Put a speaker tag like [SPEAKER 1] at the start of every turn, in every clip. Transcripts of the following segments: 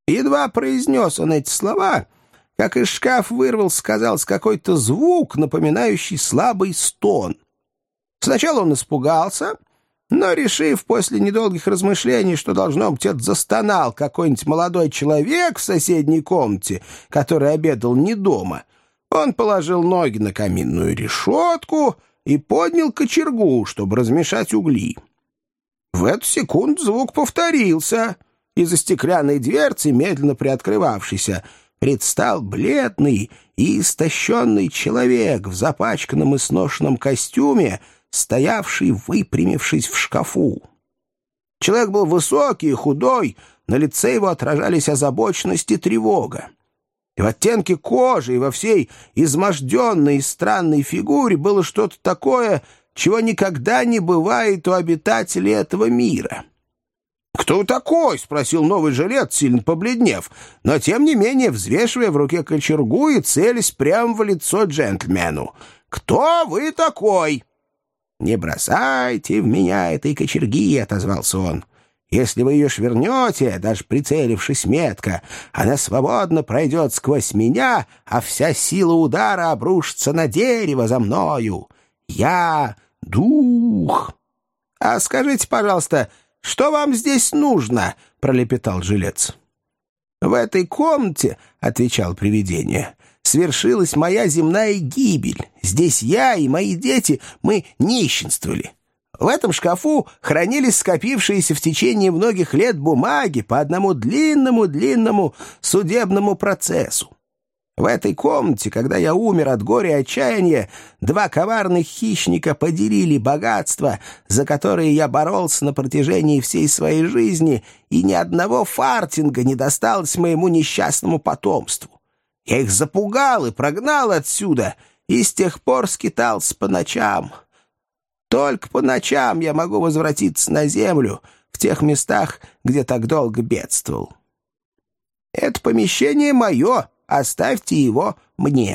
[SPEAKER 1] Едва произнес он эти слова, как из шкафа вырвался, казалось, какой-то звук, напоминающий слабый стон. Сначала он испугался, но, решив после недолгих размышлений, что, должно быть, это застонал какой-нибудь молодой человек в соседней комнате, который обедал не дома, он положил ноги на каминную решетку и поднял кочергу, чтобы размешать угли. В эту секунду звук повторился. Из-за стеклянной дверцы, медленно приоткрывавшейся, предстал бледный и истощенный человек в запачканном и сношенном костюме, стоявший, выпрямившись в шкафу. Человек был высокий и худой, на лице его отражались озабоченность и тревога. И в оттенке кожи, и во всей изможденной и странной фигуре было что-то такое, чего никогда не бывает у обитателей этого мира. «Кто вы такой?» — спросил новый жилец, сильно побледнев, но, тем не менее, взвешивая в руке кочергу и целясь прямо в лицо джентльмену. «Кто вы такой?» «Не бросайте в меня этой кочерги», — отозвался он. «Если вы ее швырнете, даже прицелившись метко, она свободно пройдет сквозь меня, а вся сила удара обрушится на дерево за мною. Я — дух». «А скажите, пожалуйста, что вам здесь нужно?» — пролепетал жилец. «В этой комнате, — отвечал привидение, — свершилась моя земная гибель. Здесь я и мои дети, мы нищенствовали. В этом шкафу хранились скопившиеся в течение многих лет бумаги по одному длинному судебному процессу. В этой комнате, когда я умер от горя и отчаяния, два коварных хищника поделили богатство, за которое я боролся на протяжении всей своей жизни, и ни одного фартинга не досталось моему несчастному потомству. Я их запугал и прогнал отсюда, и с тех пор скитался по ночам. Только по ночам я могу возвратиться на землю в тех местах, где так долго бедствовал. Это помещение мое, оставьте его мне».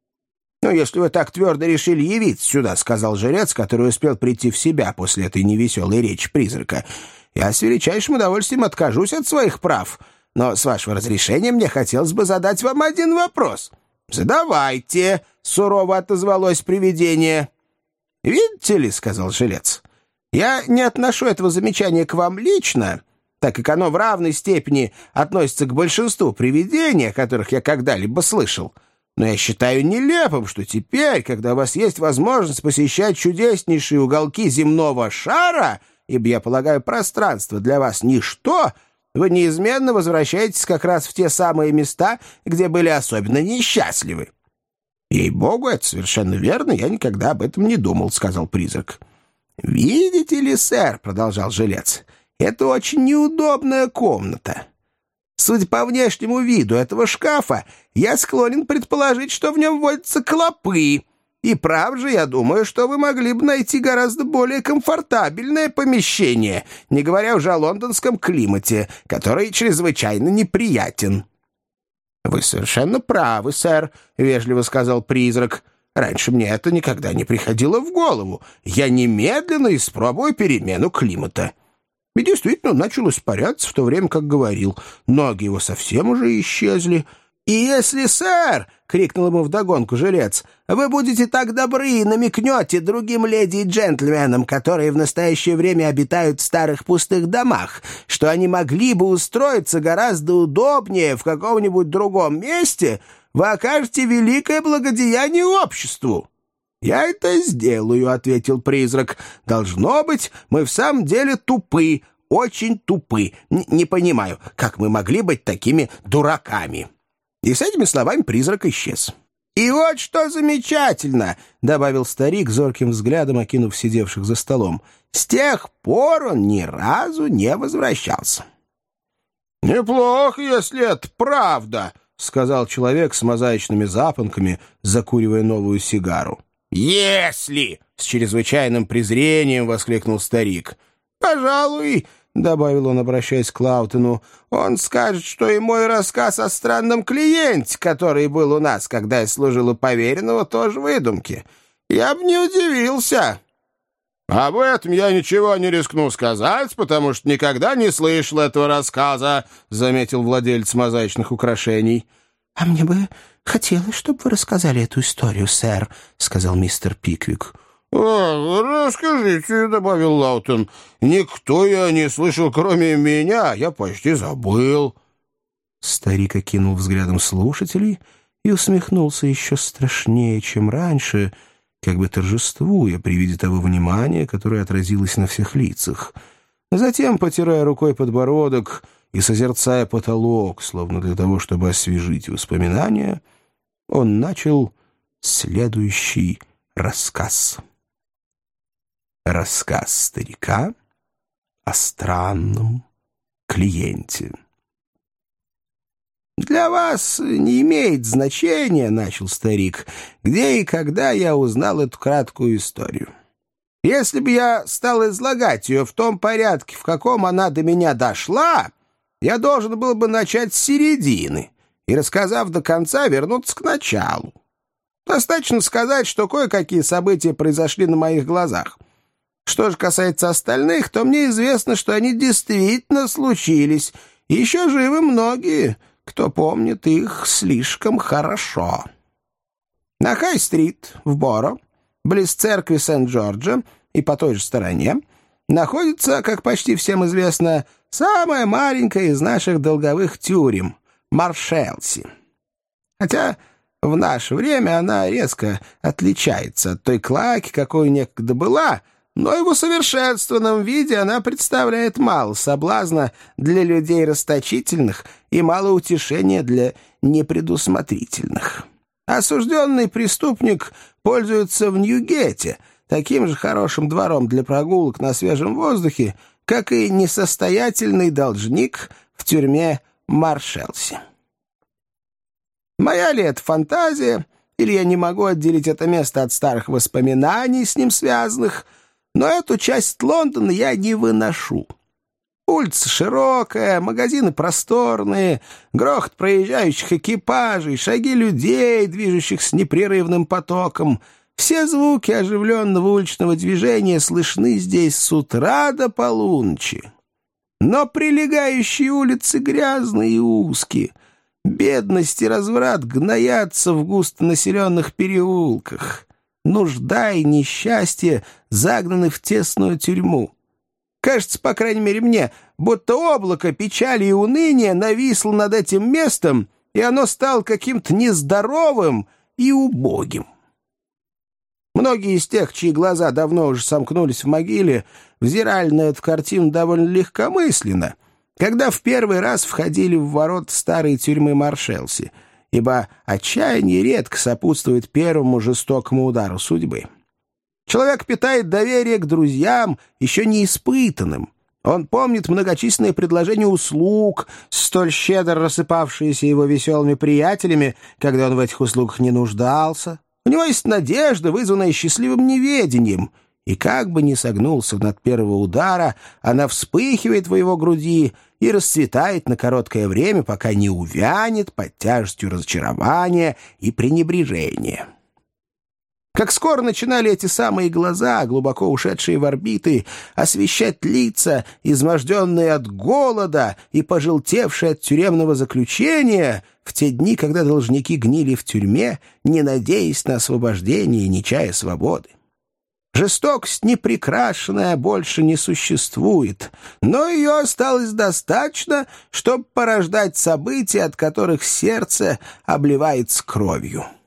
[SPEAKER 1] «Ну, если вы так твердо решили явиться сюда, — сказал жрец, который успел прийти в себя после этой невеселой речи призрака, — я с величайшим удовольствием откажусь от своих прав, но, с вашего разрешения, мне хотелось бы задать вам один вопрос». «Задавайте», — сурово отозвалось привидение. «Видите ли, — сказал жилец, — я не отношу этого замечания к вам лично, так как оно в равной степени относится к большинству привидений, о которых я когда-либо слышал. Но я считаю нелепым, что теперь, когда у вас есть возможность посещать чудеснейшие уголки земного шара, ибо, я полагаю, пространство для вас ничто, вы неизменно возвращаетесь как раз в те самые места, где были особенно несчастливы». «Ей-богу, это совершенно верно, я никогда об этом не думал», — сказал призрак. «Видите ли, сэр, — продолжал жилец, — это очень неудобная комната. Судя по внешнему виду этого шкафа, я склонен предположить, что в нем водятся клопы. И прав же, я думаю, что вы могли бы найти гораздо более комфортабельное помещение, не говоря уже о лондонском климате, который чрезвычайно неприятен». «Вы совершенно правы, сэр», — вежливо сказал призрак. «Раньше мне это никогда не приходило в голову. Я немедленно испробую перемену климата». И действительно, он начал испаряться в то время, как говорил. Ноги его совсем уже исчезли. «И если, сэр, — крикнул ему вдогонку жилец, — вы будете так добры и намекнете другим леди и джентльменам, которые в настоящее время обитают в старых пустых домах, что они могли бы устроиться гораздо удобнее в каком-нибудь другом месте, вы окажете великое благодеяние обществу». «Я это сделаю», — ответил призрак. «Должно быть, мы в самом деле тупы, очень тупы. Не понимаю, как мы могли быть такими дураками». И с этими словами призрак исчез. «И вот что замечательно!» — добавил старик, зорким взглядом окинув сидевших за столом. «С тех пор он ни разу не возвращался». «Неплохо, если это правда», — сказал человек с мозаичными запонками, закуривая новую сигару. «Если!» — с чрезвычайным презрением воскликнул старик. «Пожалуй, — добавил он, обращаясь к Лаутону, — он скажет, что и мой рассказ о странном клиенте, который был у нас, когда я служил у поверенного, тоже выдумки. Я бы не удивился». «Об этом я ничего не рискну сказать, потому что никогда не слышал этого рассказа», — заметил владелец мозаичных украшений.
[SPEAKER 2] «А мне бы хотелось, чтобы вы рассказали эту историю, сэр», — сказал мистер Пиквик.
[SPEAKER 1] «Расскажите», — добавил Лаутон. «Никто я не слышал, кроме меня. Я почти забыл».
[SPEAKER 2] Старик окинул взглядом слушателей и усмехнулся еще страшнее, чем раньше, как бы торжествуя при виде того внимания, которое отразилось на всех лицах. Затем, потирая рукой подбородок и созерцая потолок, словно для того, чтобы освежить воспоминания, он начал следующий рассказ. Рассказ старика о странном клиенте.
[SPEAKER 1] «Для вас не имеет значения, — начал старик, — где и когда я узнал эту краткую историю. Если бы я стал излагать ее в том порядке, в каком она до меня дошла, я должен был бы начать с середины и, рассказав до конца, вернуться к началу. Достаточно сказать, что кое-какие события произошли на моих глазах. Что же касается остальных, то мне известно, что они действительно случились, и еще живы многие, кто помнит их слишком хорошо. На Хай-стрит в Боро, близ церкви Сент-Джорджа и по той же стороне, находится, как почти всем известно, самая маленькая из наших долговых тюрем — Маршелси. Хотя в наше время она резко отличается от той клаки, какой некогда была, но и в усовершенствованном виде она представляет мало соблазна для людей расточительных и мало утешения для непредусмотрительных. Осужденный преступник пользуется в Ньюгете таким же хорошим двором для прогулок на свежем воздухе, как и несостоятельный должник в тюрьме Маршелси. Моя ли это фантазия, или я не могу отделить это место от старых воспоминаний с ним связанных, но эту часть Лондона я не выношу. Улица широкая, магазины просторные, грохот проезжающих экипажей, шаги людей, движущихся непрерывным потоком. Все звуки оживленного уличного движения слышны здесь с утра до полуночи. Но прилегающие улицы грязные и узкие. Бедность и разврат гноятся в густонаселенных переулках. Нужда и несчастье загнаны в тесную тюрьму. Кажется, по крайней мере мне, будто облако печали и уныния нависло над этим местом, и оно стало каким-то нездоровым и убогим. Многие из тех, чьи глаза давно уже сомкнулись в могиле, взирали на эту картину довольно легкомысленно, когда в первый раз входили в ворота старой тюрьмы Маршелси, ибо отчаяние редко сопутствует первому жестокому удару судьбы. Человек питает доверие к друзьям, еще не испытанным. Он помнит многочисленные предложения услуг, столь щедро рассыпавшиеся его веселыми приятелями, когда он в этих услугах не нуждался. У него есть надежда, вызванная счастливым неведением, и как бы ни согнулся он от первого удара, она вспыхивает в его груди и расцветает на короткое время, пока не увянет под тяжестью разочарования и пренебрежения. Как скоро начинали эти самые глаза, глубоко ушедшие в орбиты, освещать лица, изможденные от голода и пожелтевшие от тюремного заключения, в те дни, когда должники гнили в тюрьме, не надеясь на освобождение и не чая свободы. Жестокость непрекрашенная больше не существует, но ее осталось достаточно, чтобы порождать события, от которых сердце обливается кровью.